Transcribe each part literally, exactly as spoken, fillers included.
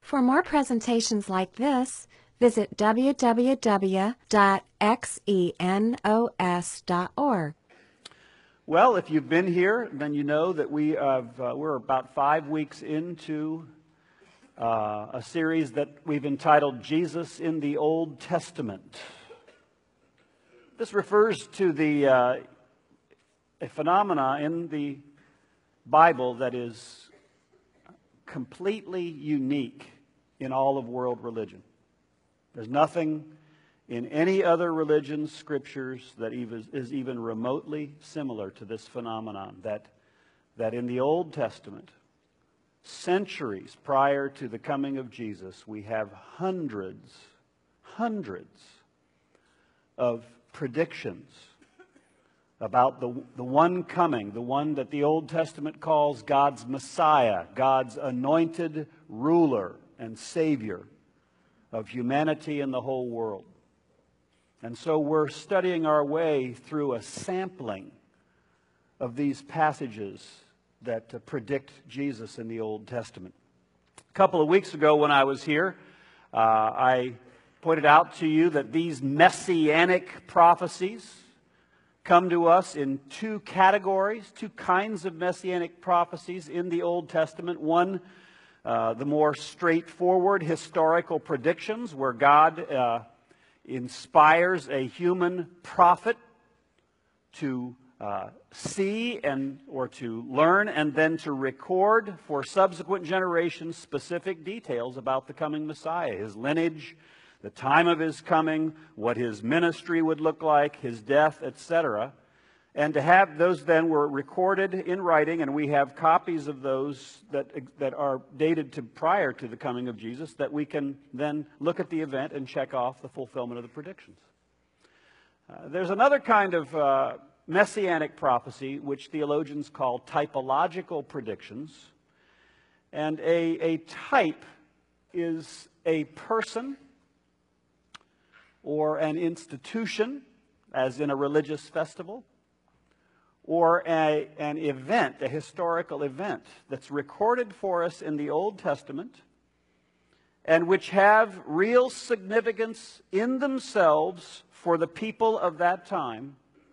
For more presentations like this, visit w w w dot xenos dot org. Well, if you've been here, then you know that we have, uh, we're about five weeks into uh, a series that we've entitled Jesus in the Old Testament. This refers to the uh, a phenomena in the Bible that is completely unique in all of world religion. There's nothing in any other religion's scriptures that even, is even remotely similar to this phenomenon, that, that in the Old Testament, centuries prior to the coming of Jesus, we have hundreds, hundreds of predictions about the, the one coming, the one that the Old Testament calls God's Messiah, God's anointed ruler and Savior of humanity and the whole world. And so we're studying our way through a sampling of these passages that uh, predict Jesus in the Old Testament. A couple of weeks ago when I was here, uh, I pointed out to you that these messianic prophecies come to us in two categories, two kinds of messianic prophecies in the Old Testament. One, uh, the more straightforward historical predictions where God uh, inspires a human prophet to uh, see and or to learn and then to record for subsequent generations specific details about the coming Messiah, his lineage, the time of his coming, what his ministry would look like, his death, et cetera. And to have those then were recorded in writing, and we have copies of those that, that are dated to prior to the coming of Jesus, that we can then look at the event and check off the fulfillment of the predictions. Uh, there's another kind of uh, messianic prophecy which theologians call typological predictions. And a, a type is a person or an institution, as in a religious festival, or a, an event, a historical event that's recorded for us in the Old Testament and which have real significance in themselves for the people of that time,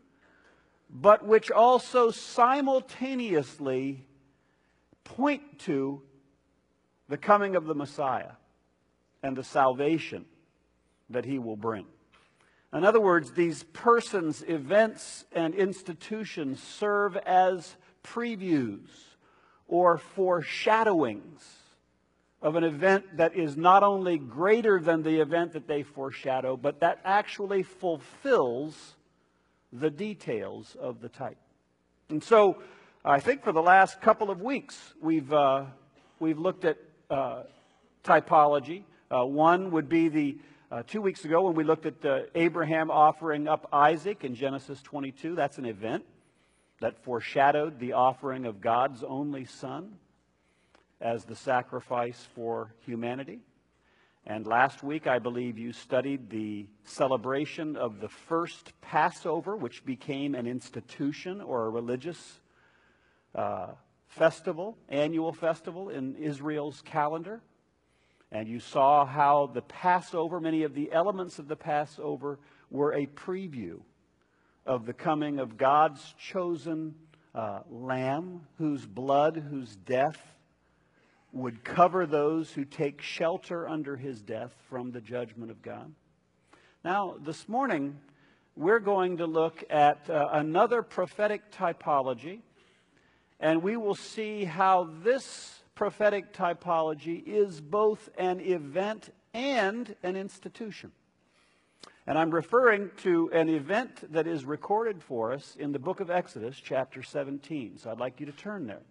but which also simultaneously point to the coming of the Messiah and the salvation that he will bring. In other words, these persons, events, and institutions serve as previews or foreshadowings of an event that is not only greater than the event that they foreshadow, but that actually fulfills the details of the type. And so, I think for the last couple of weeks, we've, uh, we've looked at uh, typology. Uh, one would be the Uh, two weeks ago when we looked at uh, Abraham offering up Isaac in Genesis twenty-two. That's an event that foreshadowed the offering of God's only Son as the sacrifice for humanity. And last week, I believe you studied the celebration of the first Passover, which became an institution or a religious uh, festival, annual festival in Israel's calendar. And you saw how the Passover, many of the elements of the Passover, were a preview of the coming of God's chosen uh, lamb, whose blood, whose death would cover those who take shelter under his death from the judgment of God. Now, this morning, we're going to look at uh, another prophetic typology, and we will see how this prophetic typology is both an event and an institution. And I'm referring to an event that is recorded for us in the book of Exodus, chapter seventeen. So I'd like you to turn there.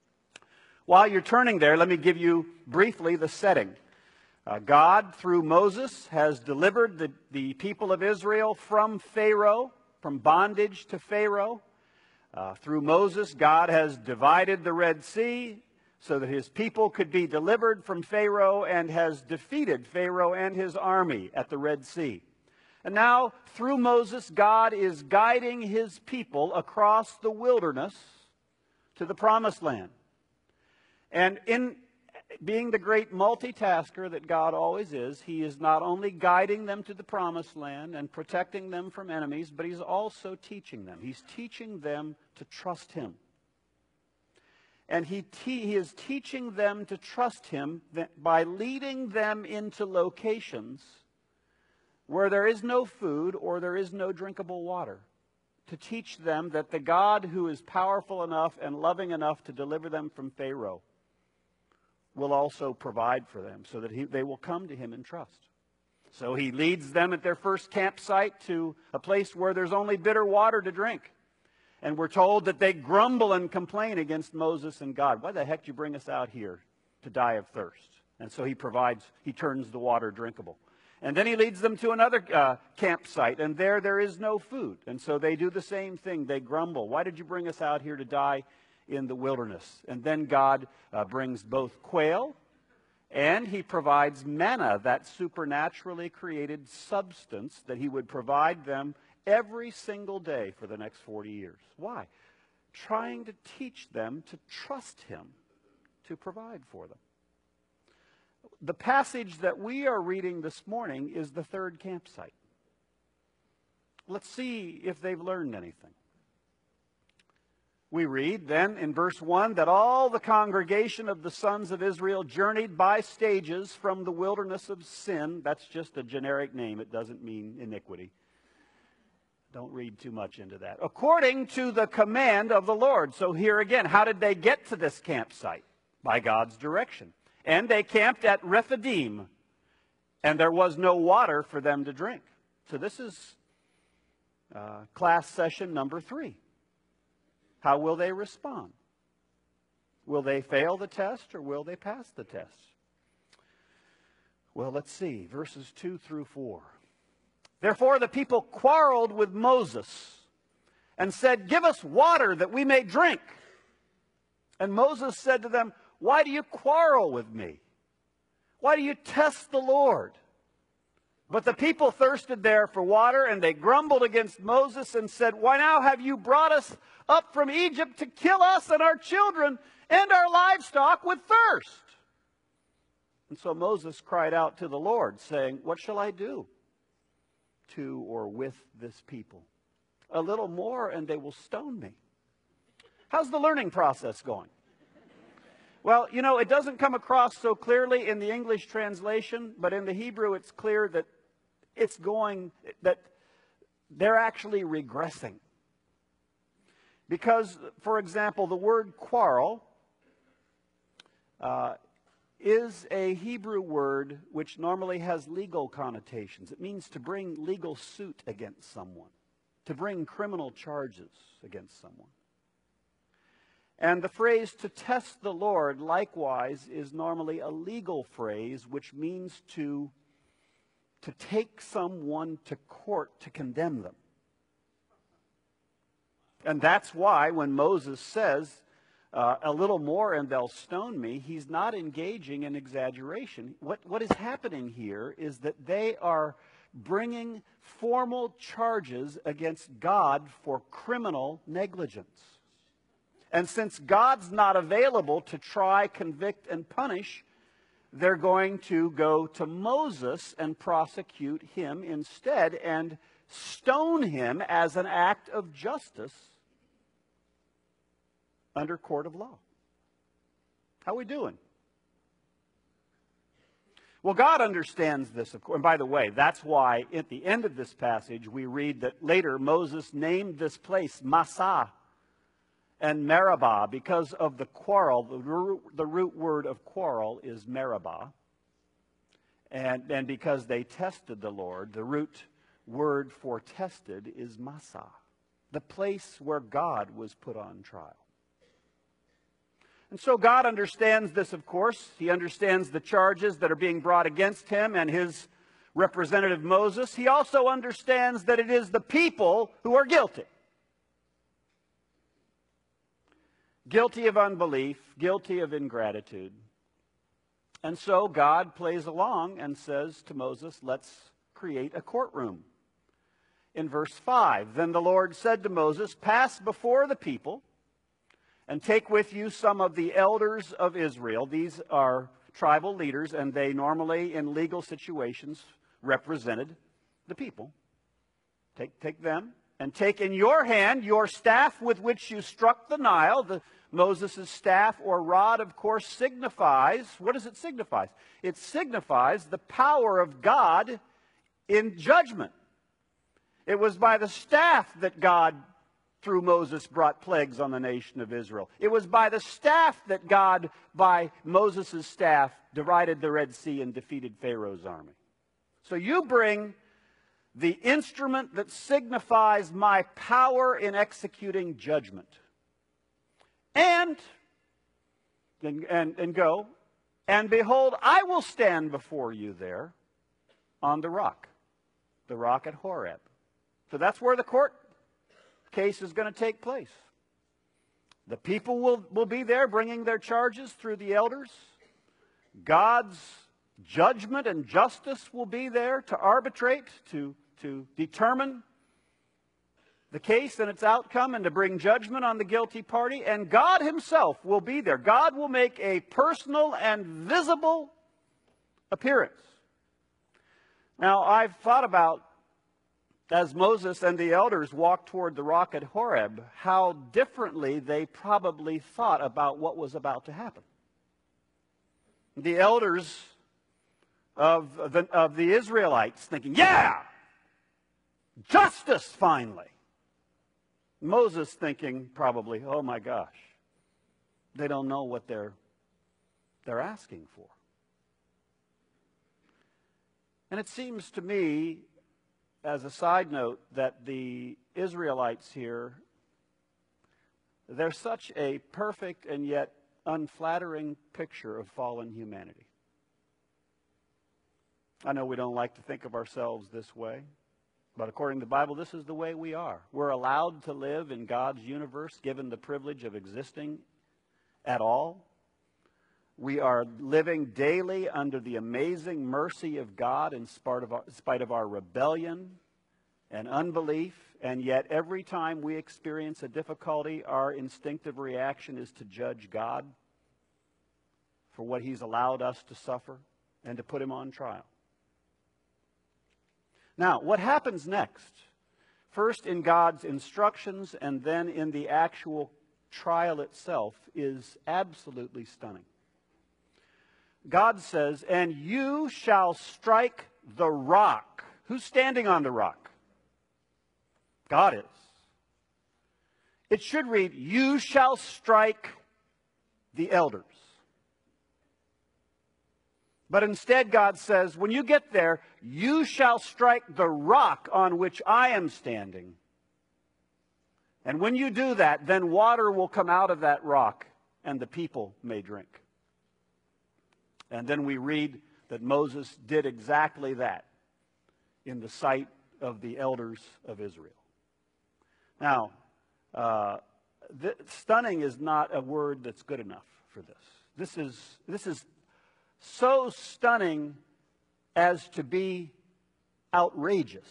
While you're turning there, let me give you briefly the setting. Uh, God, through Moses, has delivered the, the people of Israel from Pharaoh, from bondage to Pharaoh. Uh, through Moses, God has divided the Red Sea so that his people could be delivered from Pharaoh, and has defeated Pharaoh and his army at the Red Sea. And now, through Moses, God is guiding his people across the wilderness to the Promised Land. And in Being the great multitasker that God always is, he is not only guiding them to the promised land and protecting them from enemies, but he's also teaching them. He's teaching them to trust him. And he, te- he is teaching them to trust him by leading them into locations where there is no food or there is no drinkable water, to teach them that the God who is powerful enough and loving enough to deliver them from Pharaoh will also provide for them so that he, they will come to him in trust. So he leads them at their first campsite to a place where there's only bitter water to drink. And we're told that they grumble and complain against Moses and God. Why the heck did you bring us out here to die of thirst? And so he provides, he turns the water drinkable. And then he leads them to another uh, campsite, and there there is no food. And so they do the same thing. They grumble. Why did you bring us out here to die in the wilderness? And then God uh, brings both quail, and he provides manna, that supernaturally created substance that he would provide them every single day for the next forty years. Why? Trying to teach them to trust him to provide for them. The passage that we are reading this morning is the third campsite. Let's see if they've learned anything. We read then in verse one that all the congregation of the sons of Israel journeyed by stages from the wilderness of Sin. That's just a generic name. It doesn't mean iniquity. Don't read too much into that. According to the command of the Lord. So here again, how did they get to this campsite? By God's direction. And they camped at Rephidim, and there was no water for them to drink. So this is uh, class session number three. How will they respond? Will they fail the test, or will they pass the test? Well, let's see. Verses two through four. Therefore the people quarreled with Moses and said, "Give us water that we may drink." And Moses said to them, "Why do you quarrel with me? Why do you test the Lord?" But the people thirsted there for water, and they grumbled against Moses and said, "Why now have you brought us up from Egypt to kill us and our children and our livestock with thirst?" And so Moses cried out to the Lord, saying, "What shall I do to or with this people? A little more and they will stone me." How's the learning process going? Well, you know, it doesn't come across so clearly in the English translation, but in the Hebrew it's clear that it's going, that they're actually regressing. Because, for example, the word quarrel uh, is a Hebrew word which normally has legal connotations. It means to bring legal suit against someone, to bring criminal charges against someone. And the phrase "to test the Lord" likewise is normally a legal phrase which means to, to take someone to court to condemn them. And that's why when Moses says, uh, "a little more and they'll stone me," he's not engaging in exaggeration. What, what is happening here is that they are bringing formal charges against God for criminal negligence. And since God's not available to try, convict, and punish, they're going to go to Moses and prosecute him instead and stone him as an act of justice under court of law. How are we doing? Well, God understands this, of course. And by the way, that's why at the end of this passage we read that later Moses named this place Massah and Meribah because of the quarrel. The root, the root word of quarrel is Meribah. And, and because they tested the Lord, the root word for tested is Massah, the place where God was put on trial. And so God understands this, of course. He understands the charges that are being brought against him and his representative Moses. He also understands that it is the people who are guilty. Guilty of unbelief, guilty of ingratitude. And so God plays along and says to Moses, "Let's create a courtroom." In verse five, "Then the Lord said to Moses, 'Pass before the people and take with you some of the elders of Israel.'" These are tribal leaders, and they normally, in legal situations, represented the people. Take, take them, and take in your hand your staff with which you struck the Nile. The, Moses' staff or rod, of course, signifies, what does it signify? It signifies the power of God in judgment. It was by the staff that God, through Moses, brought plagues on the nation of Israel. It was by the staff that God, by Moses' staff, divided the Red Sea and defeated Pharaoh's army. So you bring the instrument that signifies my power in executing judgment. And, and, and go, and behold, I will stand before you there on the rock, the rock at Horeb. So that's where the court case is going to take place. The people will, will be there bringing their charges through the elders. God's judgment and justice will be there to arbitrate, to, to determine the case and its outcome, and to bring judgment on the guilty party. And God himself will be there. God will make a personal and visible appearance. Now, I've thought about, as Moses and the elders walked toward the rock at Horeb, how differently they probably thought about what was about to happen. The elders of the, of the Israelites thinking, yeah, justice finally. Moses thinking probably, oh my gosh, they don't know what they're, they're asking for. And it seems to me, as a side note, that the Israelites here, they're such a perfect and yet unflattering picture of fallen humanity. I know we don't like to think of ourselves this way, but according to the Bible, this is the way we are. We're allowed to live in God's universe, given the privilege of existing at all. We are living daily under the amazing mercy of God in spite of our, in spite of our rebellion and unbelief. And yet every time we experience a difficulty, our instinctive reaction is to judge God for what he's allowed us to suffer and to put him on trial. Now, what happens next? First in God's instructions and then in the actual trial itself is absolutely stunning. God says, and you shall strike the rock. Who's standing on the rock? God is. It should read, you shall strike the elders. But instead God says, when you get there, you shall strike the rock on which I am standing. And when you do that, then water will come out of that rock, and the people may drink. And then we read that Moses did exactly that in the sight of the elders of Israel. Now, uh, th- stunning is not a word that's good enough for this. This is, this is so stunning as to be outrageous.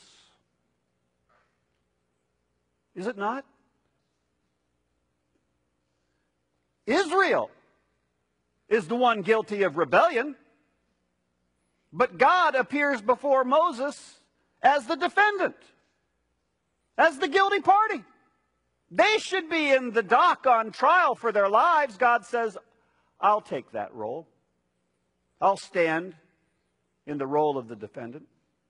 Is it not? Israel is the one guilty of rebellion, but God appears before Moses as the defendant, as the guilty party. They should be in the dock on trial for their lives. God says, I'll take that role. I'll stand in the role of the defendant.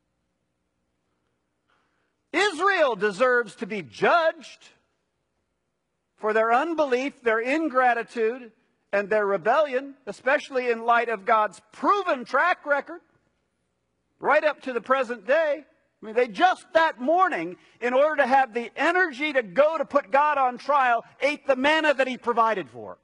Israel deserves to be judged for their unbelief, their ingratitude, and their rebellion, especially in light of God's proven track record, right up to the present day. I mean, they just that morning, in order to have the energy to go to put God on trial, ate the manna that he provided for.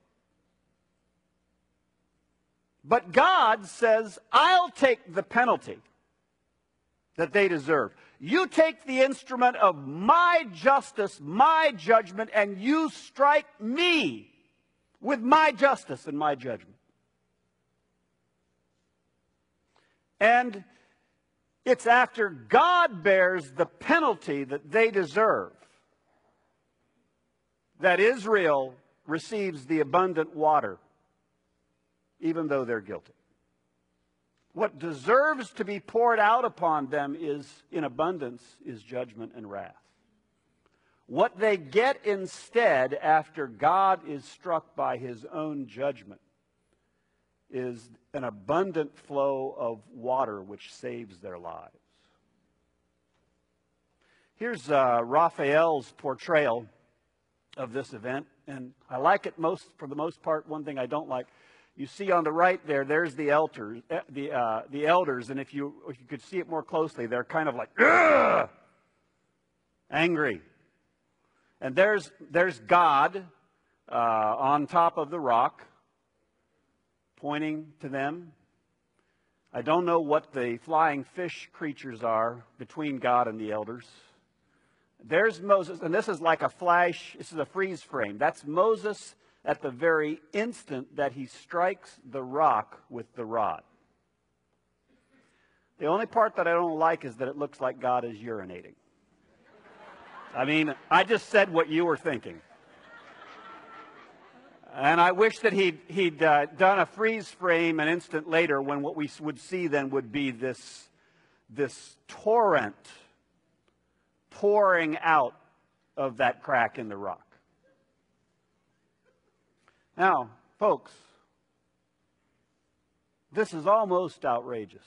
But God says, I'll take the penalty that they deserve. You take the instrument of my justice, my judgment, and you strike me with my justice and my judgment. And it's after God bears the penalty that they deserve that Israel receives the abundant water, even though they're guilty. What deserves to be poured out upon them is, in abundance, is judgment and wrath. What they get instead after God is struck by his own judgment is an abundant flow of water which saves their lives. Here's uh, Raphael's portrayal of this event, and I like it most, for the most part. One thing I don't like, you see on the right there, there's the elders, the, uh, the elders, and if you, if you could see it more closely, they're kind of like, ugh! Angry. And there's, there's God uh, on top of the rock, pointing to them. I don't know what the flying fish creatures are between God and the elders. There's Moses, and this is like a flash, this is a freeze frame. That's Moses at the very instant that he strikes the rock with the rod. The only part that I don't like is that it looks like God is urinating. I mean, I just said what you were thinking. And I wish that he'd, he'd uh, done a freeze frame an instant later, when what we would see then would be this, this torrent pouring out of that crack in the rock. Now, folks, this is almost outrageous.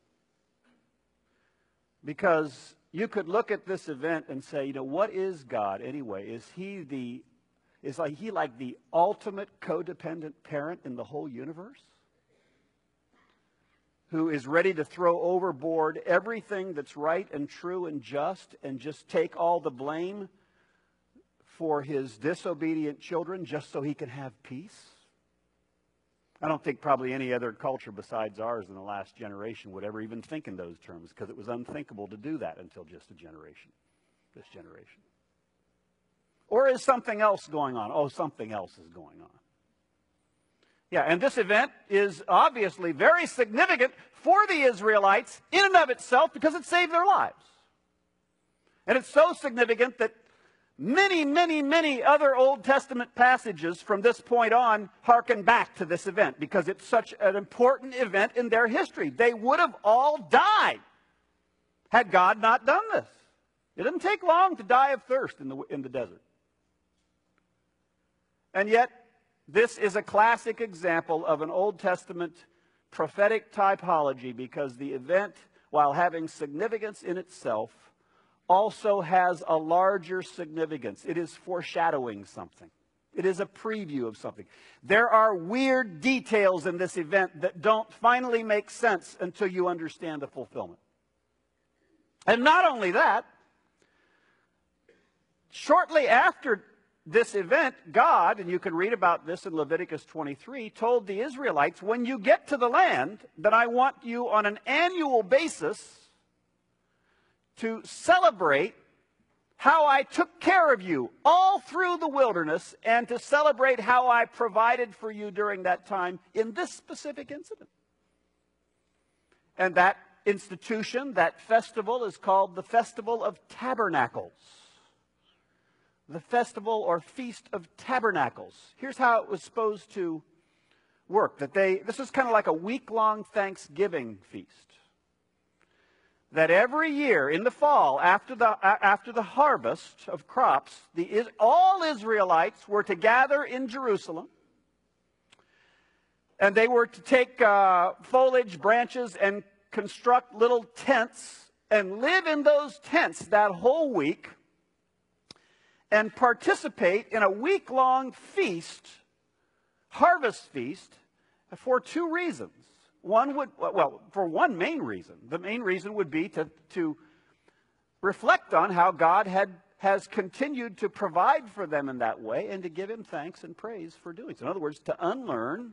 Because you could look at this event and say, you know, what is God anyway? Is he the Is like he like the ultimate codependent parent in the whole universe? Who is ready to throw overboard everything that's right and true and just and just take all the blame for his disobedient children just so he can have peace? I don't think probably any other culture besides ours in the last generation would ever even think in those terms, because it was unthinkable to do that until just a generation, this generation. Or is something else going on? Oh, something else is going on. Yeah, and this event is obviously very significant for the Israelites in and of itself because it saved their lives. And it's so significant that many, many, many other Old Testament passages from this point on harken back to this event because it's such an important event in their history. They would have all died had God not done this. It didn't take long to die of thirst in the, in the desert. And yet, this is a classic example of an Old Testament prophetic typology, because the event, while having significance in itself, also has a larger significance. It is foreshadowing something. It is a preview of something. There are weird details in this event that don't finally make sense until you understand the fulfillment. And not only that, shortly after this event, God, and you can read about this in Leviticus twenty-three, told the Israelites, when you get to the land, that I want you on an annual basis to celebrate how I took care of you all through the wilderness, and to celebrate how I provided for you during that time in this specific incident. And that institution, that festival, is called the Festival of Tabernacles. The festival or Feast of Tabernacles. Here's how it was supposed to work. That they, this is kind of like a week-long Thanksgiving feast. That every year in the fall, after the, after the harvest of crops, the, all Israelites were to gather in Jerusalem. And they were to take uh, foliage, branches, and construct little tents and live in those tents that whole week, and participate in a week-long feast, harvest feast, for two reasons. One would, well, for one main reason. The main reason would be to, to reflect on how God had, has continued to provide for them in that way, and to give him thanks and praise for doing so. In other words, to unlearn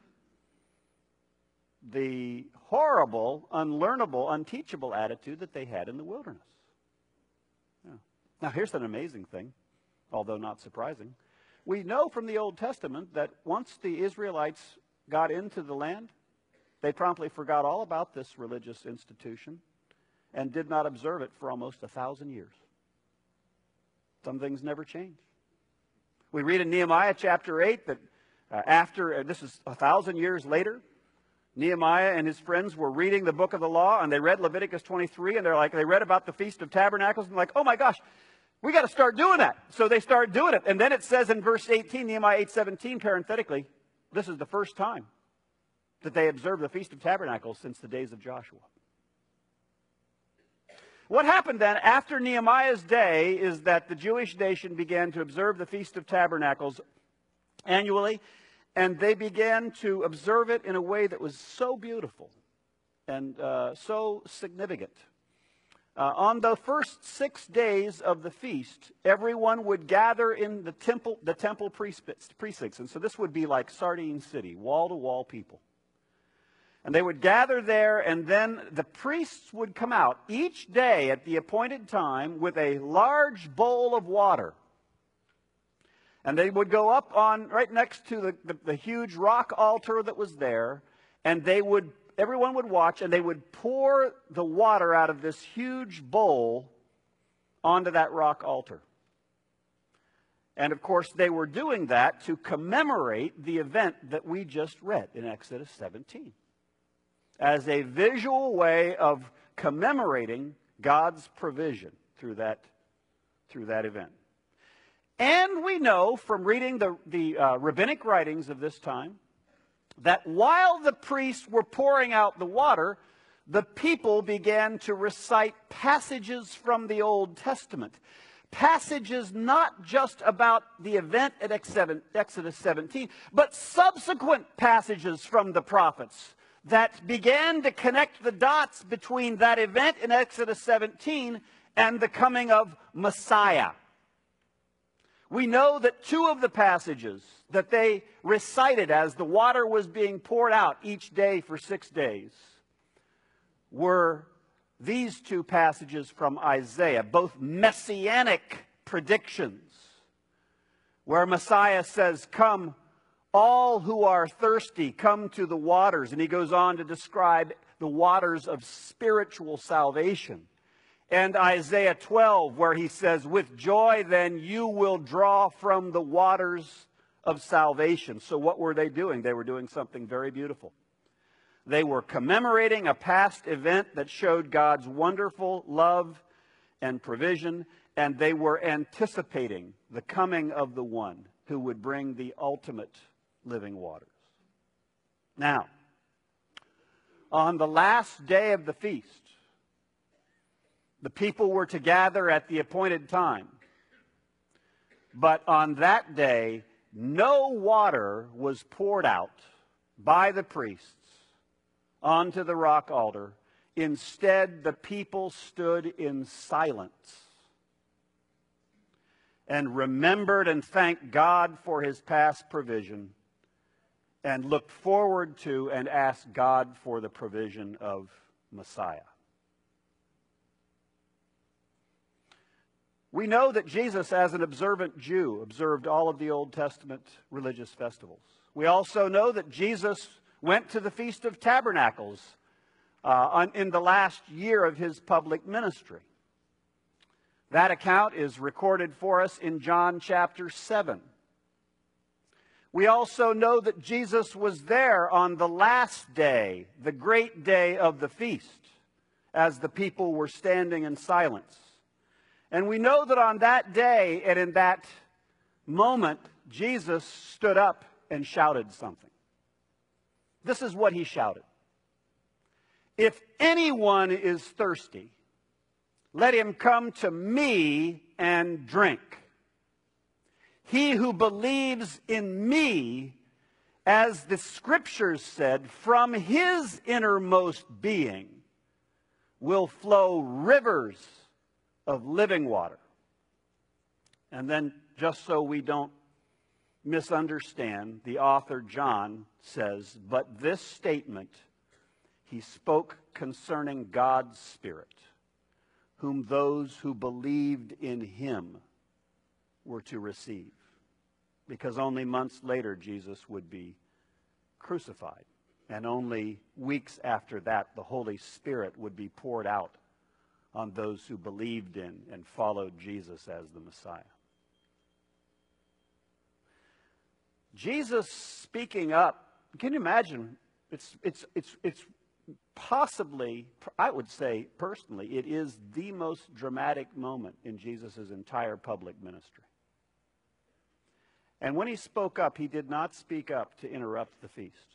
the horrible, unlearnable, unteachable attitude that they had in the wilderness. Yeah. Now, here's an amazing thing, although not surprising. We know from the Old Testament that once the Israelites got into the land, they promptly forgot all about this religious institution and did not observe it for almost a thousand years. Some things never change. We read in Nehemiah chapter eight that uh, after, uh, this is a thousand years later, Nehemiah and his friends were reading the book of the law, and they read Leviticus twenty-three, and they're like, they read about the Feast of Tabernacles, and like, oh my gosh, we got to start doing that. So they start doing it. And then it says in verse eighteen, Nehemiah eight seventeen, parenthetically, this is the first time that they observed the Feast of Tabernacles since the days of Joshua. What happened then after Nehemiah's day is that the Jewish nation began to observe the Feast of Tabernacles annually, and they began to observe it in a way that was so beautiful and uh, so significant. Uh, on the first six days of the feast, everyone would gather in the temple, the temple precincts. And so this would be like Sardine City, wall-to-wall people. And they would gather there, and then the priests would come out each day at the appointed time with a large bowl of water. And they would go up on, right next to the, the, the huge rock altar that was there, and they would, everyone would watch, and they would pour the water out of this huge bowl onto that rock altar. And of course, they were doing that to commemorate the event that we just read in Exodus seventeen. As a visual way of commemorating God's provision through that, through that event. And we know from reading the, the uh, rabbinic writings of this time that while the priests were pouring out the water, the people began to recite passages from the Old Testament. Passages not just about the event at Exodus seventeen, but subsequent passages from the prophets that began to connect the dots between that event in Exodus seventeen and the coming of Messiah. We know that two of the passages that they recited as the water was being poured out each day for six days were these two passages from Isaiah, both messianic predictions, where Messiah says, "Come, all who are thirsty, come to the waters." And he goes on to describe the waters of spiritual salvation. And Isaiah twelve, where he says, "With joy then you will draw from the waters of salvation." So what were they doing? They were doing something very beautiful. They were commemorating a past event that showed God's wonderful love and provision, and they were anticipating the coming of the one who would bring the ultimate living waters. Now, on the last day of the feast, the people were to gather at the appointed time. But on that day, no water was poured out by the priests onto the rock altar. Instead, the people stood in silence and remembered and thanked God for his past provision and looked forward to and asked God for the provision of Messiah. We know that Jesus, as an observant Jew, observed all of the Old Testament religious festivals. We also know that Jesus went to the Feast of Tabernacles uh, on, in the last year of his public ministry. That account is recorded for us in John chapter seven. We also know that Jesus was there on the last day, the great day of the feast, as the people were standing in silence. And we know that on that day and in that moment, Jesus stood up and shouted something. This is what he shouted. "If anyone is thirsty, let him come to me and drink. He who believes in me, as the scriptures said, from his innermost being will flow rivers of living water." And then, just so we don't misunderstand, the author John says, "But this statement he spoke concerning God's Spirit, whom those who believed in him were to receive." Because only months later Jesus would be crucified. And only weeks after that the Holy Spirit would be poured out on those who believed in and followed Jesus as the Messiah. Jesus speaking up, can you imagine It's, it's, it's, it's possibly, I would say personally, it is the most dramatic moment in Jesus' entire public ministry. And when he spoke up, he did not speak up to interrupt the feast.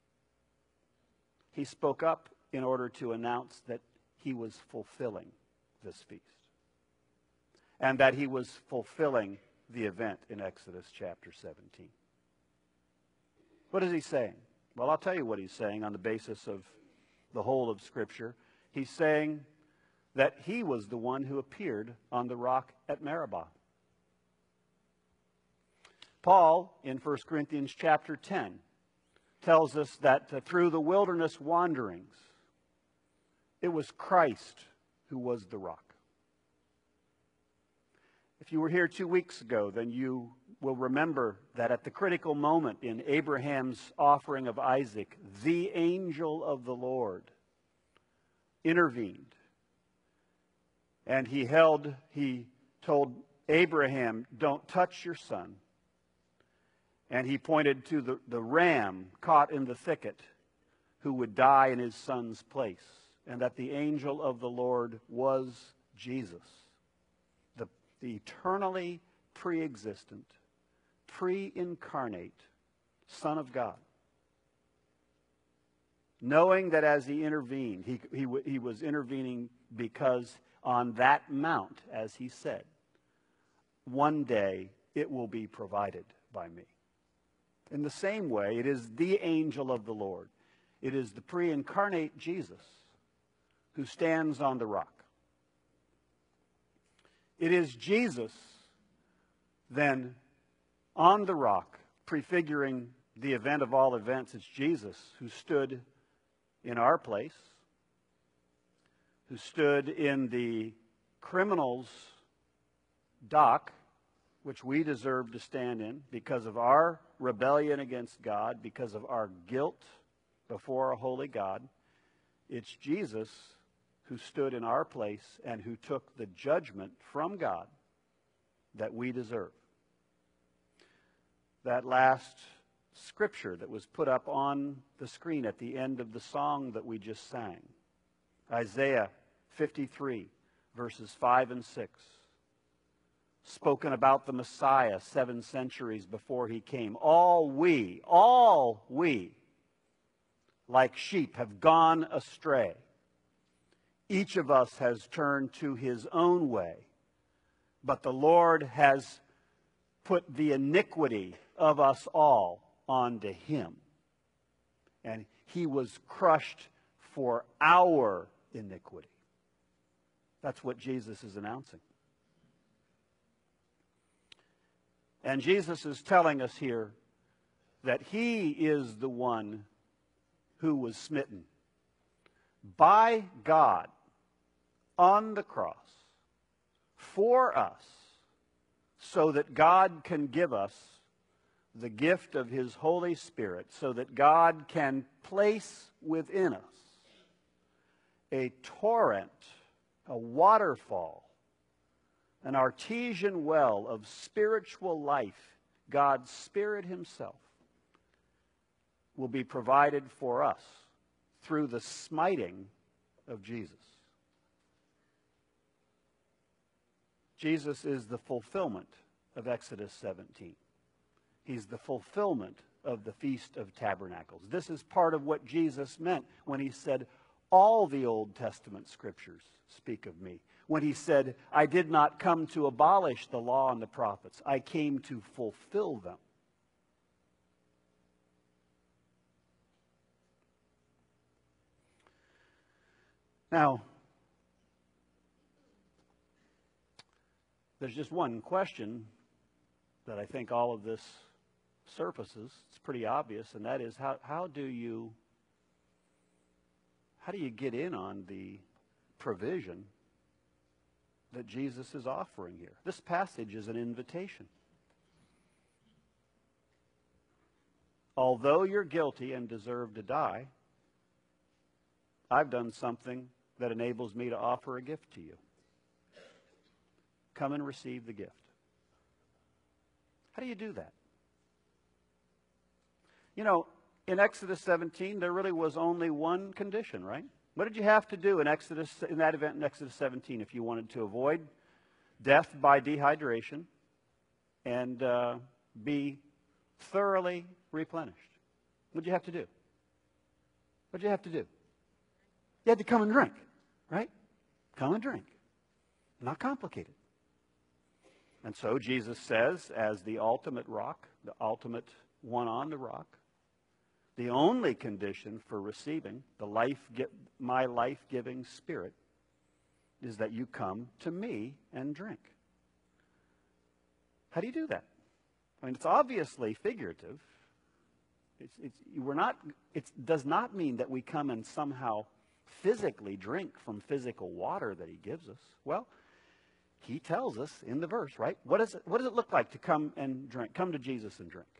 He spoke up in order to announce that he was fulfilling this feast, and that he was fulfilling the event in Exodus chapter seventeen. What is he saying? Well, I'll tell you what he's saying on the basis of the whole of Scripture. He's saying that he was the one who appeared on the rock at Meribah. Paul, in First Corinthians chapter ten, tells us that uh, through the wilderness wanderings, it was Christ who was the rock. If you were here two weeks ago, then you will remember that at the critical moment in Abraham's offering of Isaac, the angel of the Lord intervened. And he held, he told Abraham, don't touch your son. And he pointed to the, the ram caught in the thicket who would die in his son's place. And that the angel of the Lord was Jesus, the, the eternally pre-existent, pre-incarnate Son of God. Knowing that as he intervened, he, he, he was intervening because on that mount, as he said, one day it will be provided by me. In the same way, it is the angel of the Lord. It is the pre-incarnate Jesus who stands on the rock. It is Jesus, then, on the rock, prefiguring the event of all events. It's Jesus who stood in our place, who stood in the criminal's dock, which we deserve to stand in because of our rebellion against God, because of our guilt before a holy God. It's Jesus who stood in our place and who took the judgment from God that we deserve. That last scripture that was put up on the screen at the end of the song that we just sang, Isaiah fifty-three, verses five and six, spoken about the Messiah seven centuries before he came. All we, all we, like sheep, have gone astray. Each of us has turned to his own way, but the Lord has put the iniquity of us all onto him. And he was crushed for our iniquity. That's what Jesus is announcing. And Jesus is telling us here that he is the one who was smitten by God on the cross for us, so that God can give us the gift of his Holy Spirit, so that God can place within us a torrent, a waterfall, an artesian well of spiritual life. God's Spirit himself will be provided for us through the smiting of Jesus. Jesus is the fulfillment of Exodus seventeen. He's the fulfillment of the Feast of Tabernacles. This is part of what Jesus meant when he said, all the Old Testament scriptures speak of me. When he said, I did not come to abolish the law and the prophets. I came to fulfill them. Now, there's just one question that I think all of this surfaces. It's pretty obvious, and that is how, how do you how do you get in on the provision that Jesus is offering here? This passage is an invitation. Although you're guilty and deserve to die, I've done something that enables me to offer a gift to you. Come and receive the gift. How do you do that? You know, in Exodus seventeen, there really was only one condition, right? What did you have to do in Exodus, in that event in Exodus seventeen, if you wanted to avoid death by dehydration and uh, be thoroughly replenished? What did you have to do? What did you have to do? You had to come and drink, right? Come and drink. Not complicated. And so Jesus says, as the ultimate rock, the ultimate one on the rock, the only condition for receiving the life, my life-giving Spirit is that you come to me and drink. How do you do that? I mean, it's obviously figurative. It's, it's, we're not, it does not mean that we come and somehow physically drink from physical water that he gives us. Well, he tells us in the verse, right? What, is it, what does it look like to come and drink? Come to Jesus and drink.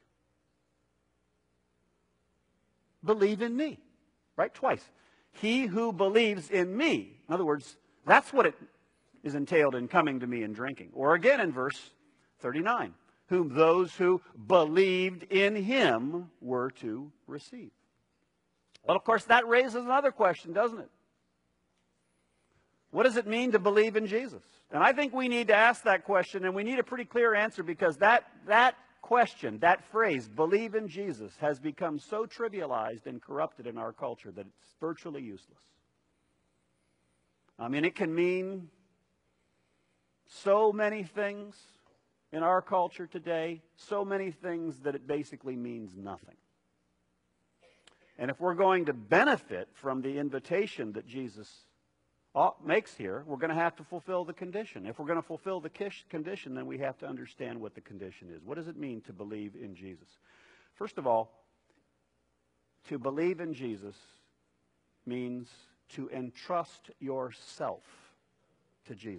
Believe in me, right? Twice. He who believes in me. In other words, that's what it is entailed in coming to me and drinking. Or again in verse thirty-nine, whom those who believed in him were to receive. Well, of course, that raises another question, doesn't it? What does it mean to believe in Jesus? And I think we need to ask that question, and we need a pretty clear answer, because that, that question, that phrase, believe in Jesus, has become so trivialized and corrupted in our culture that it's virtually useless. I mean, it can mean so many things in our culture today, so many things that it basically means nothing. And if we're going to benefit from the invitation that Jesus makes here, we're going to have to fulfill the condition. If we're going to fulfill the condition, then we have to understand what the condition is. What does it mean to believe in Jesus? First of all, to believe in Jesus means to entrust yourself to Jesus.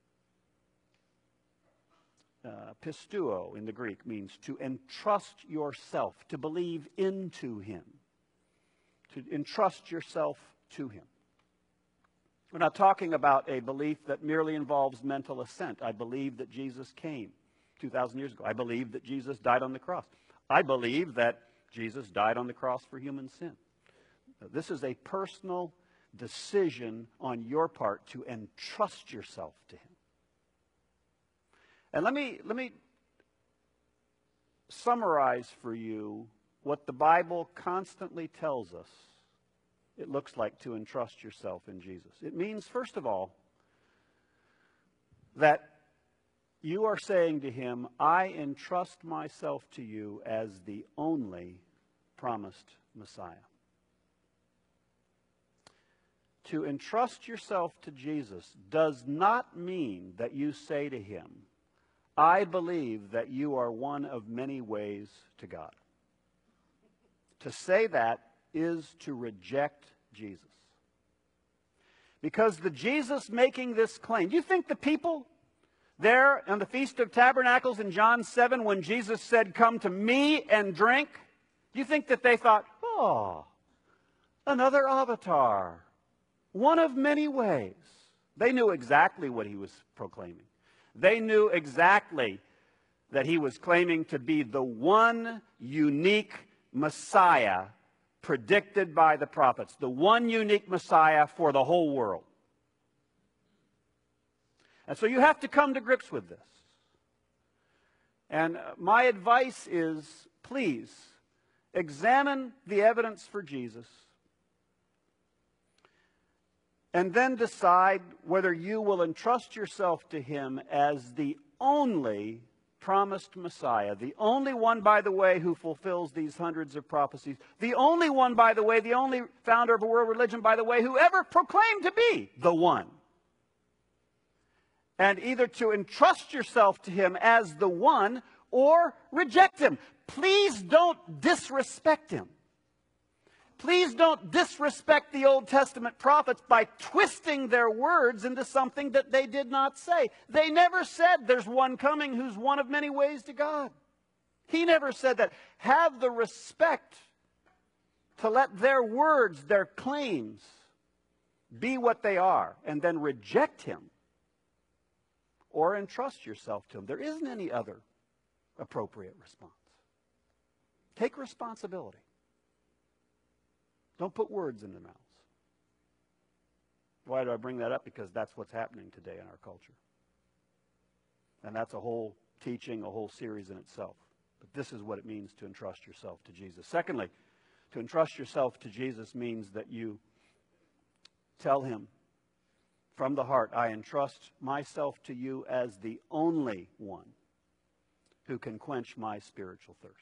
Uh, pistuo in the Greek means to entrust yourself, to believe into him, to entrust yourself to him. We're not talking about a belief that merely involves mental assent. I believe that Jesus came two thousand years ago. I believe that Jesus died on the cross. I believe that Jesus died on the cross for human sin. This is a personal decision on your part to entrust yourself to him. And let me, let me summarize for you what the Bible constantly tells us it looks like to entrust yourself in Jesus. It means, first of all, that you are saying to him, I entrust myself to you as the only promised Messiah. To entrust yourself to Jesus does not mean that you say to him, I believe that you are one of many ways to God. To say that is to reject Jesus. Because the Jesus making this claim, do you think the people there on the Feast of Tabernacles in John seven, when Jesus said, come to me and drink, do you think that they thought, oh, another avatar, one of many ways? They knew exactly what he was proclaiming. They knew exactly that he was claiming to be the one unique Messiah predicted by the prophets, the one unique Messiah for the whole world. And so you have to come to grips with this. And my advice is, please, examine the evidence for Jesus and then decide whether you will entrust yourself to him as the only promised Messiah, the only one, by the way, who fulfills these hundreds of prophecies, the only one, by the way, the only founder of a world religion, by the way, who ever proclaimed to be the one. And either to entrust yourself to him as the one or reject him. Please don't disrespect him. Please don't disrespect the Old Testament prophets by twisting their words into something that they did not say. They never said there's one coming who's one of many ways to God. He never said that. Have the respect to let their words, their claims, be what they are, and then reject him or entrust yourself to him. There isn't any other appropriate response. Take responsibility. Don't put words in their mouths. Why do I bring that up? Because that's what's happening today in our culture. And that's a whole teaching, a whole series in itself. But this is what it means to entrust yourself to Jesus. Secondly, to entrust yourself to Jesus means that you tell him from the heart, I entrust myself to you as the only one who can quench my spiritual thirst.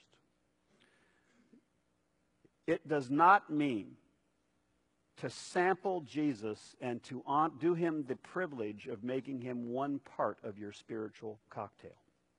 It does not mean to sample Jesus and to on, do him the privilege of making him one part of your spiritual cocktail.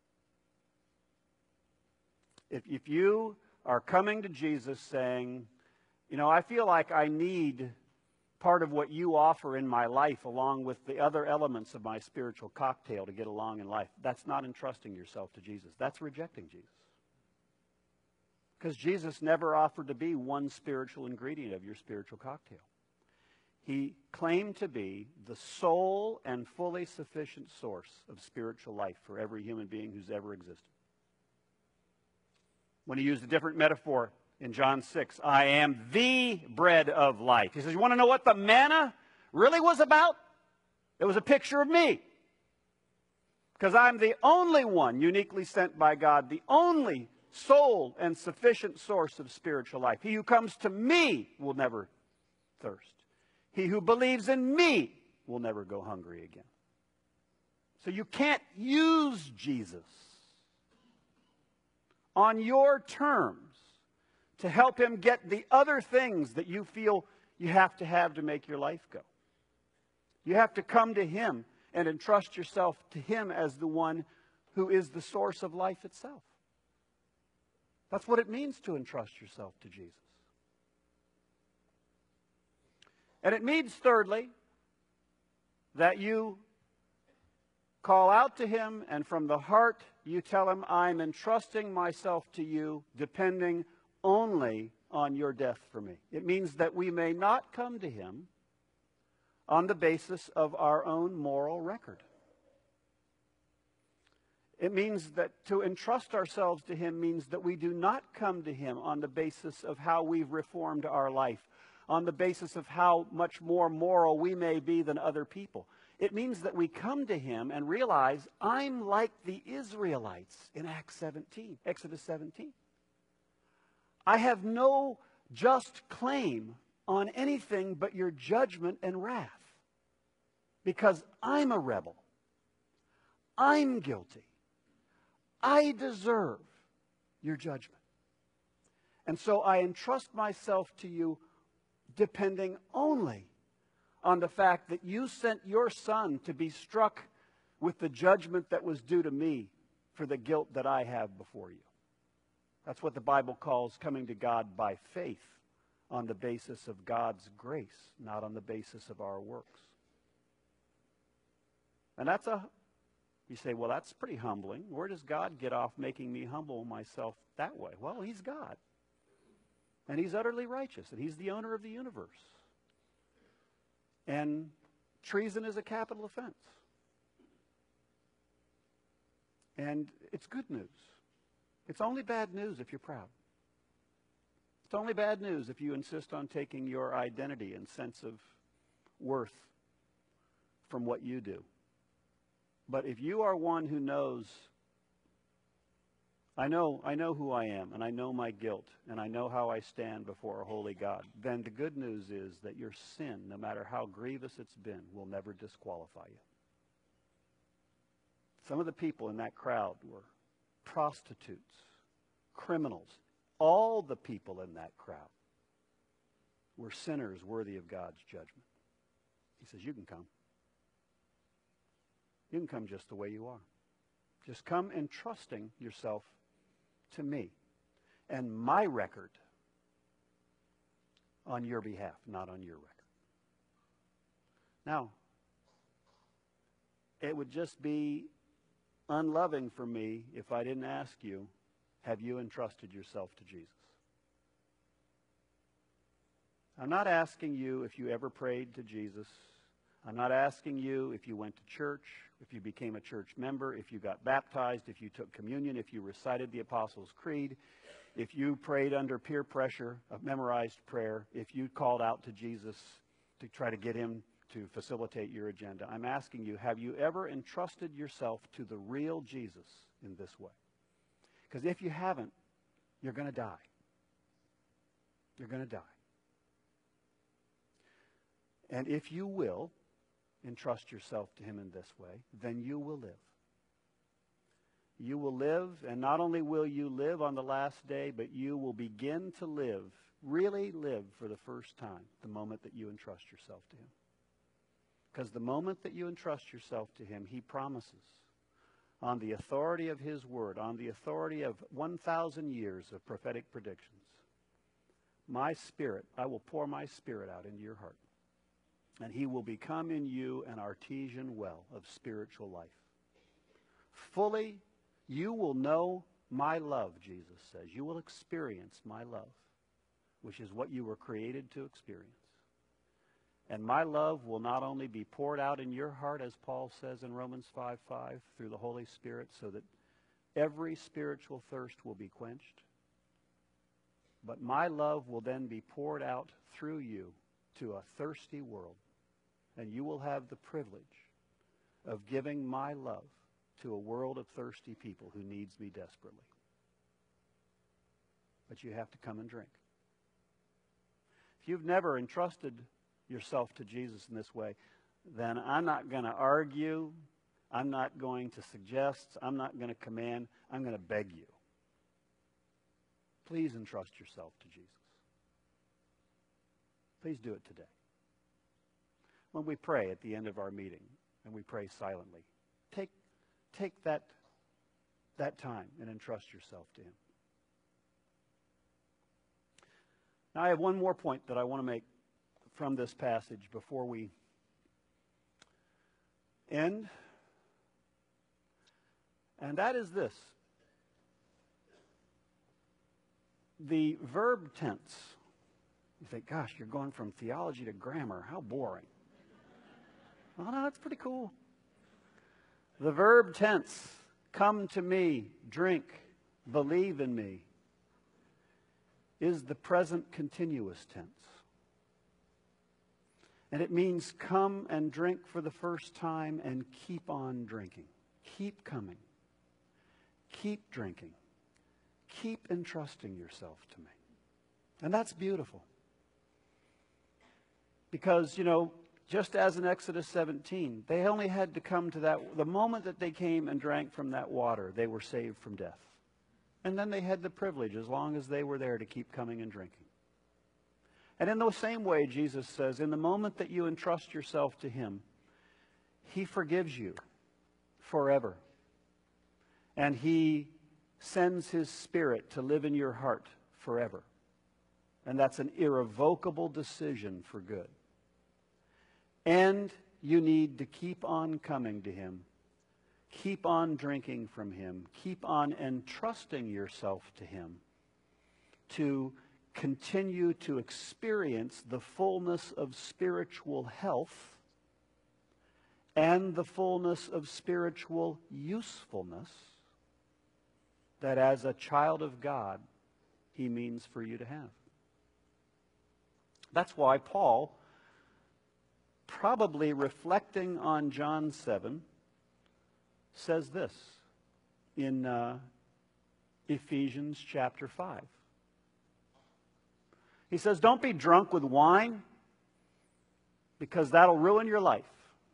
If, if you are coming to Jesus saying, you know, I feel like I need part of what you offer in my life along with the other elements of my spiritual cocktail to get along in life, that's not entrusting yourself to Jesus. That's rejecting Jesus. Because Jesus never offered to be one spiritual ingredient of your spiritual cocktail. He claimed to be the sole and fully sufficient source of spiritual life for every human being who's ever existed. When he used a different metaphor in John six, I am the bread of life. He says, you want to know what the manna really was about? It was a picture of me. Because I'm the only one uniquely sent by God, the only sole and sufficient source of spiritual life. He who comes to me will never thirst. He who believes in me will never go hungry again. So you can't use Jesus on your terms to help him get the other things that you feel you have to have to make your life go. You have to come to him and entrust yourself to him as the one who is the source of life itself. That's what it means to entrust yourself to Jesus. And it means, thirdly, that you call out to him and from the heart you tell him, I'm entrusting myself to you, depending only on your death for me. It means that we may not come to him on the basis of our own moral record. It means that to entrust ourselves to him means that we do not come to him on the basis of how we've reformed our life, on the basis of how much more moral we may be than other people. It means that we come to him and realize, I'm like the Israelites in Acts seventeen, Exodus seventeen. I have no just claim on anything but your judgment and wrath, because I'm a rebel. I'm guilty. I deserve your judgment. And so I entrust myself to you depending only on the fact that you sent your son to be struck with the judgment that was due to me for the guilt that I have before you. That's what the Bible calls coming to God by faith on the basis of God's grace, not on the basis of our works. And that's a, you say, well, that's pretty humbling. Where does God get off making me humble myself that way? Well, he's God. And he's utterly righteous, and he's the owner of the universe. And treason is a capital offense. And it's good news. It's only bad news if you're proud. It's only bad news if you insist on taking your identity and sense of worth from what you do. But if you are one who knows, I know, I know who I am, and I know my guilt, and I know how I stand before a holy God, then the good news is that your sin, no matter how grievous it's been, will never disqualify you. Some of the people in that crowd were prostitutes, criminals. All the people in that crowd were sinners worthy of God's judgment. He says, you can come. You can come just the way you are. Just come entrusting yourself to me and my record on your behalf, not on your record. Now, it would just be unloving for me if I didn't ask you, have you entrusted yourself to Jesus? I'm not asking you if you ever prayed to Jesus. I'm not asking you if you went to church, if you became a church member, if you got baptized, if you took communion, if you recited the Apostles' Creed, if you prayed under peer pressure of memorized prayer, if you called out to Jesus to try to get him to facilitate your agenda. I'm asking you, have you ever entrusted yourself to the real Jesus in this way? Because if you haven't, you're going to die. You're going to die. And if you will entrust yourself to him in this way, then you will live. You will live, and not only will you live on the last day, but you will begin to live, really live for the first time, the moment that you entrust yourself to him. Because the moment that you entrust yourself to him, he promises, on the authority of his word, on the authority of one thousand years of prophetic predictions, my spirit, I will pour my spirit out into your heart. And he will become in you an artesian well of spiritual life. Fully, you will know my love, Jesus says. You will experience my love, which is what you were created to experience. And my love will not only be poured out in your heart, as Paul says in Romans five five, through the Holy Spirit, so that every spiritual thirst will be quenched, but my love will then be poured out through you to a thirsty world. And you will have the privilege of giving my love to a world of thirsty people who needs me desperately. But you have to come and drink. If you've never entrusted yourself to Jesus in this way, then I'm not going to argue. I'm not going to suggest. I'm not going to command. I'm going to beg you. Please entrust yourself to Jesus. Please do it today. When we pray at the end of our meeting, and we pray silently, take, take that, that time and entrust yourself to him. Now, I have one more point that I want to make from this passage before we end, and that is this. The verb tense. You think, gosh, you're going from theology to grammar. How boring. Well, no, that's pretty cool. The verb tense, come to me, drink, believe in me, is the present continuous tense. And it means come and drink for the first time and keep on drinking. Keep coming. Keep drinking. Keep entrusting yourself to me. And that's beautiful. Because, you know, just as in Exodus seventeen, they only had to come to that, the moment that they came and drank from that water, they were saved from death. And then they had the privilege, as long as they were there, to keep coming and drinking. And in the same way, Jesus says, in the moment that you entrust yourself to him, he forgives you forever. And he sends his Spirit to live in your heart forever. And that's an irrevocable decision for good. And you need to keep on coming to him. Keep on drinking from him. Keep on entrusting yourself to him to continue to experience the fullness of spiritual health and the fullness of spiritual usefulness that as a child of God, he means for you to have. That's why Paul, probably reflecting on John seven, says this in uh, Ephesians chapter five. He says, don't be drunk with wine, because that'll ruin your life.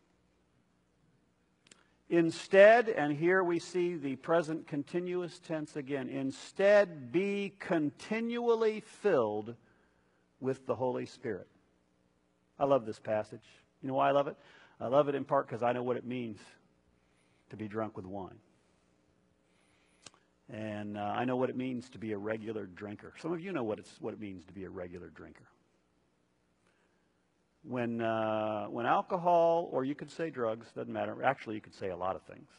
Instead, and here we see the present continuous tense again, instead be continually filled with the Holy Spirit. I love this passage. You know why I love it? I love it in part because I know what it means to be drunk with wine. And uh, I know what it means to be a regular drinker. Some of you know what, it's, what it means to be a regular drinker. When, uh, when alcohol, or you could say drugs, doesn't matter. Actually, you could say a lot of things.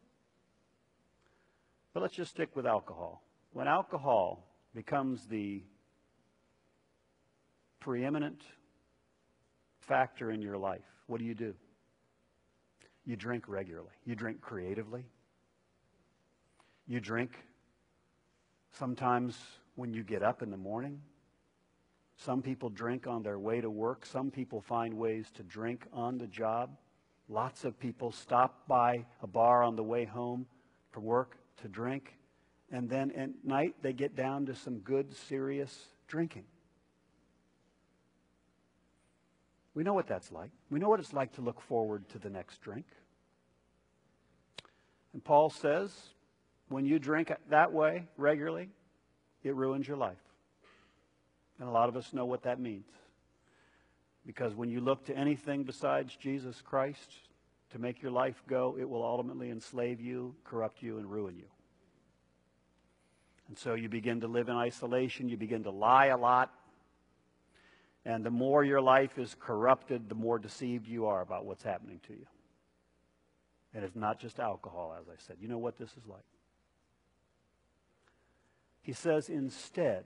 But let's just stick with alcohol. When alcohol becomes the preeminent factor in your life, what do you do? You drink regularly. You drink creatively. You drink sometimes when you get up in the morning. Some people drink on their way to work. Some people find ways to drink on the job. Lots of people stop by a bar on the way home from work to drink. And then at night they get down to some good, serious drinking. We know what that's like. We know what it's like to look forward to the next drink. And Paul says, when you drink that way regularly, it ruins your life. And a lot of us know what that means. Because when you look to anything besides Jesus Christ to make your life go, it will ultimately enslave you, corrupt you, and ruin you. And so you begin to live in isolation. You begin to lie a lot. And the more your life is corrupted, the more deceived you are about what's happening to you. And it's not just alcohol, as I said. You know what this is like. He says, instead,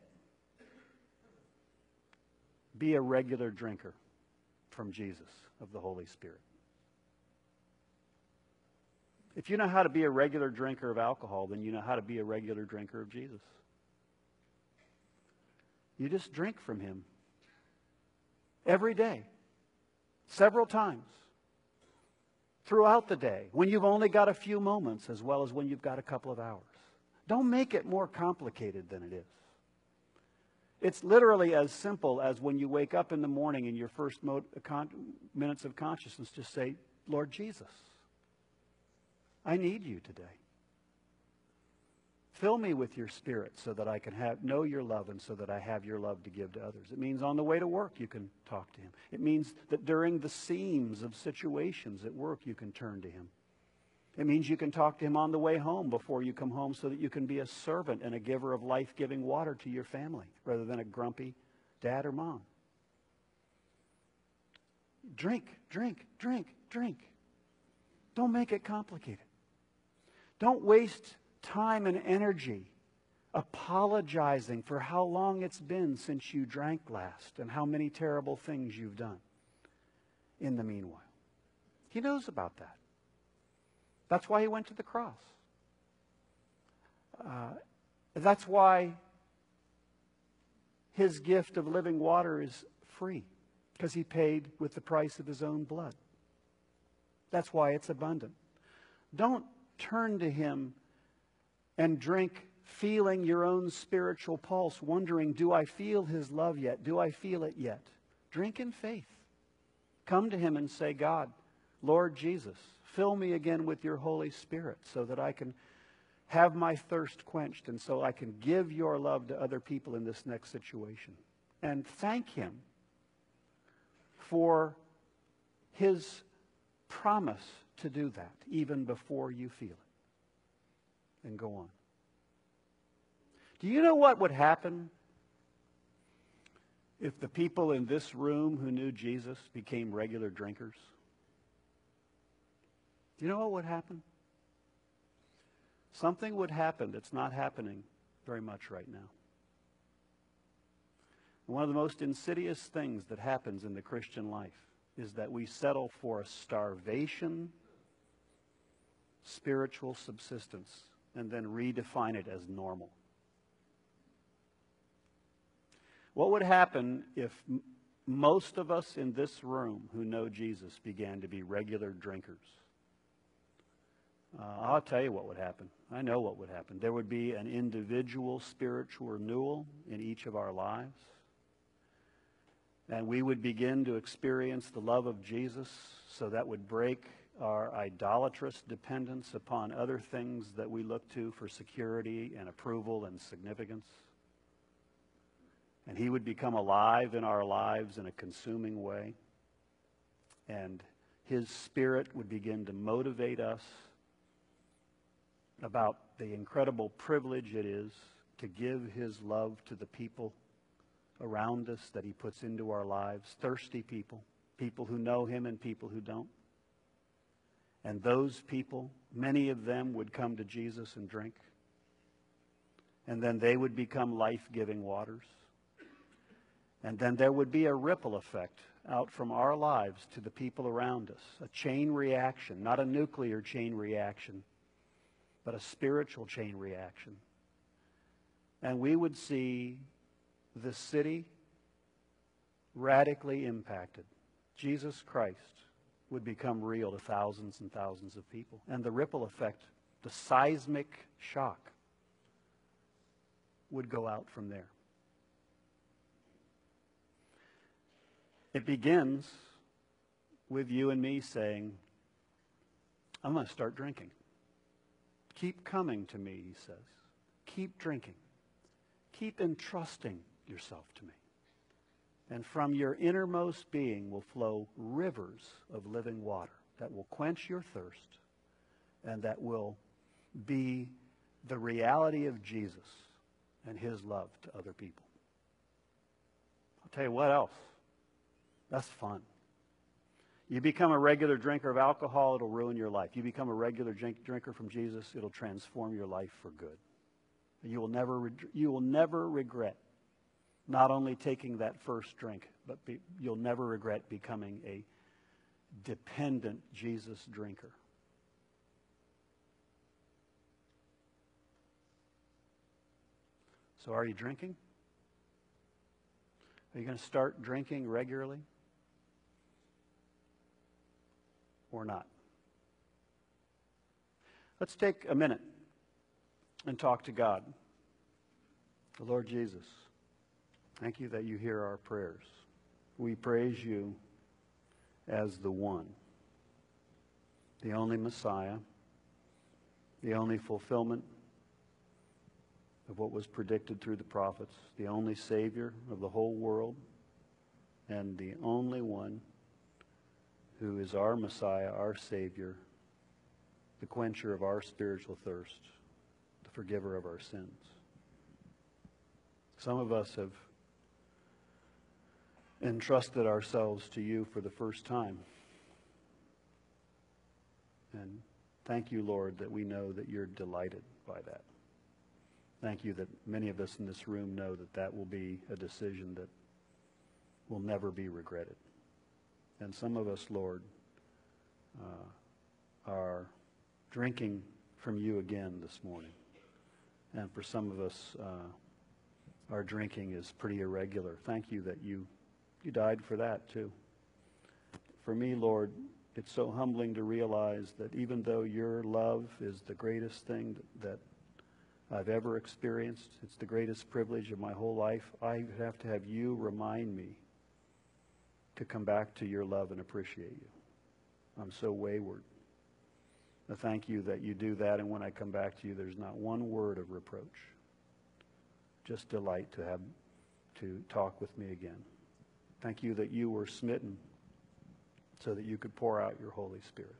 be a regular drinker from Jesus of the Holy Spirit. If you know how to be a regular drinker of alcohol, then you know how to be a regular drinker of Jesus. You just drink from him every day, several times, throughout the day, when you've only got a few moments as well as when you've got a couple of hours. Don't make it more complicated than it is. It's literally as simple as when you wake up in the morning in your first mo- con- minutes of consciousness, just say, Lord Jesus, I need you today. Fill me with your Spirit so that I can have know your love and so that I have your love to give to others. It means on the way to work you can talk to him. It means that during the seams of situations at work you can turn to him. It means you can talk to him on the way home before you come home so that you can be a servant and a giver of life-giving water to your family rather than a grumpy dad or mom. Drink, drink, drink, drink. Don't make it complicated. Don't waste time and energy apologizing for how long it's been since you drank last and how many terrible things you've done in the meanwhile. He knows about that. That's why he went to the cross. Uh, that's why his gift of living water is free, because he paid with the price of his own blood. That's why it's abundant. Don't turn to him and drink feeling your own spiritual pulse, wondering, do I feel his love yet? Do I feel it yet? Drink in faith. Come to him and say, God, Lord Jesus, fill me again with your Holy Spirit so that I can have my thirst quenched and so I can give your love to other people in this next situation. And thank him for his promise to do that even before you feel it. And go on. Do you know what would happen if the people in this room who knew Jesus became regular drinkers? Do you know what would happen? Something would happen that's not happening very much right now. One of the most insidious things that happens in the Christian life is that we settle for a starvation, spiritual subsistence, and then redefine it as normal. What would happen if m- most of us in this room who know Jesus began to be regular drinkers? Uh, I'll tell you what would happen. I know what would happen. There would be an individual spiritual renewal in each of our lives. And we would begin to experience the love of Jesus, so that would break our idolatrous dependence upon other things that we look to for security and approval and significance. And he would become alive in our lives in a consuming way. And his Spirit would begin to motivate us about the incredible privilege it is to give his love to the people around us that he puts into our lives, thirsty people, people who know him and people who don't. And those people, many of them would come to Jesus and drink. And then they would become life-giving waters. And then there would be a ripple effect out from our lives to the people around us. A chain reaction, not a nuclear chain reaction, but a spiritual chain reaction. And we would see the city radically impacted. Jesus Christ would become real to thousands and thousands of people. And the ripple effect, the seismic shock, would go out from there. It begins with you and me saying, I'm going to start drinking. Keep coming to me, he says. Keep drinking. Keep entrusting yourself to me. And from your innermost being will flow rivers of living water that will quench your thirst and that will be the reality of Jesus and his love to other people. I'll tell you what else. That's fun. You become a regular drinker of alcohol, it'll ruin your life. You become a regular drink, drinker from Jesus, it'll transform your life for good. You will never, you will never regret not only taking that first drink, but be, you'll never regret becoming a dependent Jesus drinker. So are you drinking? Are you going to start drinking regularly? Or not? Let's take a minute and talk to God. The Lord Jesus, thank you that you hear our prayers. We praise you as the one, the only Messiah, the only fulfillment of what was predicted through the prophets, the only Savior of the whole world, and the only one who is our Messiah, our Savior, the quencher of our spiritual thirst, the forgiver of our sins. Some of us have entrusted ourselves to you for the first time. And thank you, Lord, that we know that you're delighted by that. Thank you that many of us in this room know that that will be a decision that will never be regretted. And some of us, Lord, uh, are drinking from you again this morning. And for some of us, uh, our drinking is pretty irregular. Thank you that you, you died for that too. For me, Lord, it's so humbling to realize that even though your love is the greatest thing that, that I've ever experienced, it's the greatest privilege of my whole life, I have to have you remind me to come back to your love and appreciate you. I'm so wayward. I thank you that you do that, and when I come back to you, there's not one word of reproach. Just delight to have to talk with me again. Thank you that you were smitten so that you could pour out your Holy Spirit.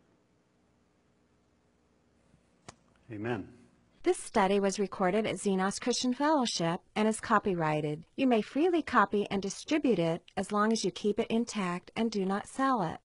Amen. This study was recorded at Xenos Christian Fellowship and is copyrighted. You may freely copy and distribute it as long as you keep it intact and do not sell it.